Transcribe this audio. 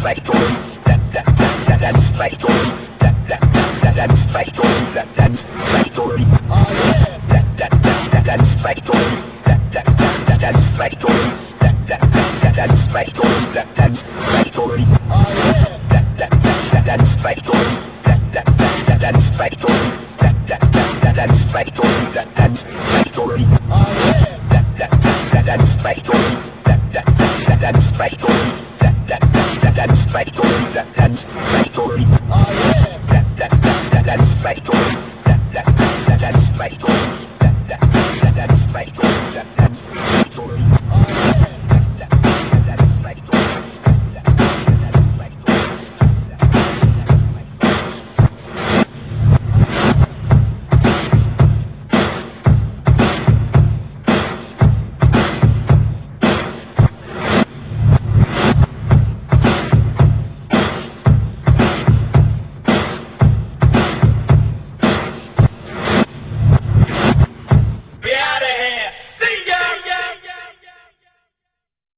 factory. That's factory. That's factory. That's factory. That's factory. That's factory. That's factory. That's factory. That's factory.